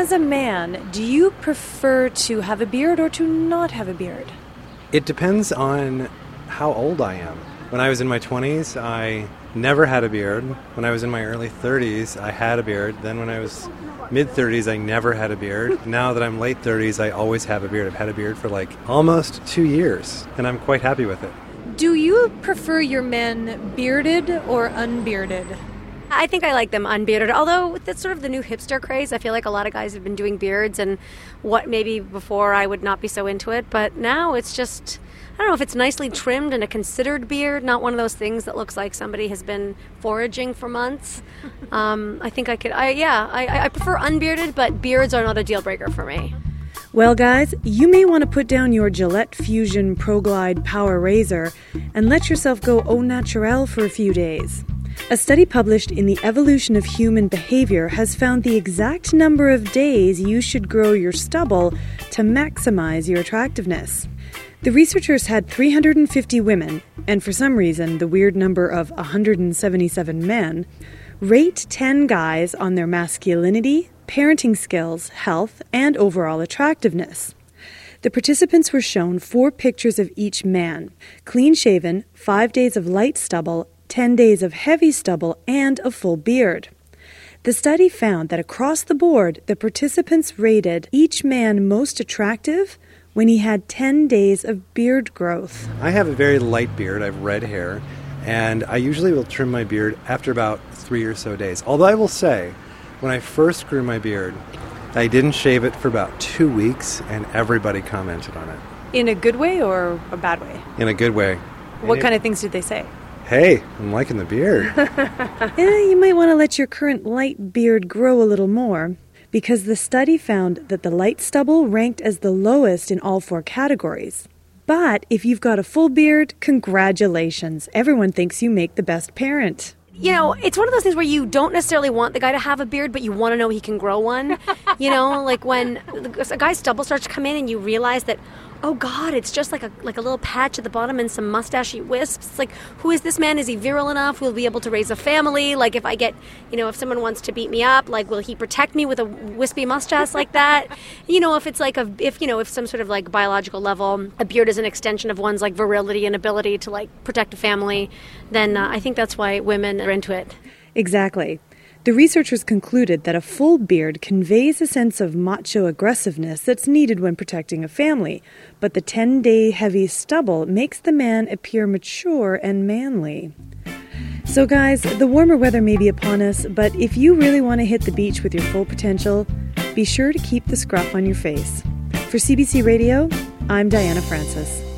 as a man, do you prefer to have a beard or to not have a beard? It depends on how old I am. When I was in my 20s, I never had a beard. When I was in my early 30s, I had a beard. Then when I was mid-30s, I never had a beard. Now that I'm late 30s, I always have a beard. I've had a beard for almost 2 years, and I'm quite happy with it. Do you prefer your men bearded or unbearded? I think I like them unbearded, although that's sort of the new hipster craze. I feel like a lot of guys have been doing beards, and what maybe before I would not be so into it, but now it's just, I don't know if it's nicely trimmed and a considered beard, not one of those things that looks like somebody has been foraging for months. I think I could, I prefer unbearded, but beards are not a deal breaker for me. Well, guys, you may want to put down your Gillette Fusion Pro Glide Power Razor and let yourself go au naturel for a few days. A study published in The Evolution of Human Behavior has found the exact number of days you should grow your stubble to maximize your attractiveness. The researchers had 350 women, and for some reason the weird number of 177 men, rate 10 guys on their masculinity, parenting skills, health, and overall attractiveness. The participants were shown 4 pictures of each man: clean-shaven, 5 days of light stubble, 10 days of heavy stubble, and a full beard. The study found that across the board, the participants rated each man most attractive when he had 10 days of beard growth. I have a very light beard. I have red hair, and I usually will trim my beard after about 3 or so days. Although I will say, when I first grew my beard, I didn't shave it for about 2 weeks, and everybody commented on it. In a good way or a bad way? In a good way. What kind of things did they say? Hey, I'm liking the beard. You might want to let your current light beard grow a little more, because the study found that the light stubble ranked as the lowest in all 4 categories. But if you've got a full beard, congratulations. Everyone thinks you make the best parent. You know, it's one of those things where you don't necessarily want the guy to have a beard, but you want to know he can grow one. You know, like when a guy's stubble starts to come in and you realize that, oh God, it's just like a little patch at the bottom and some mustachy wisps. It's like, who is this man? Is he virile enough? Will he be able to raise a family? Like if I get, if someone wants to beat me up, like will he protect me with a wispy mustache like that? If it's like if some sort of like biological level, a beard is an extension of one's like virility and ability to like protect a family, then I think that's why women are into it. Exactly. The researchers concluded that a full beard conveys a sense of macho aggressiveness that's needed when protecting a family, but the 10-day heavy stubble makes the man appear mature and manly. So guys, the warmer weather may be upon us, but if you really want to hit the beach with your full potential, be sure to keep the scruff on your face. For CBC Radio, I'm Diana Francis.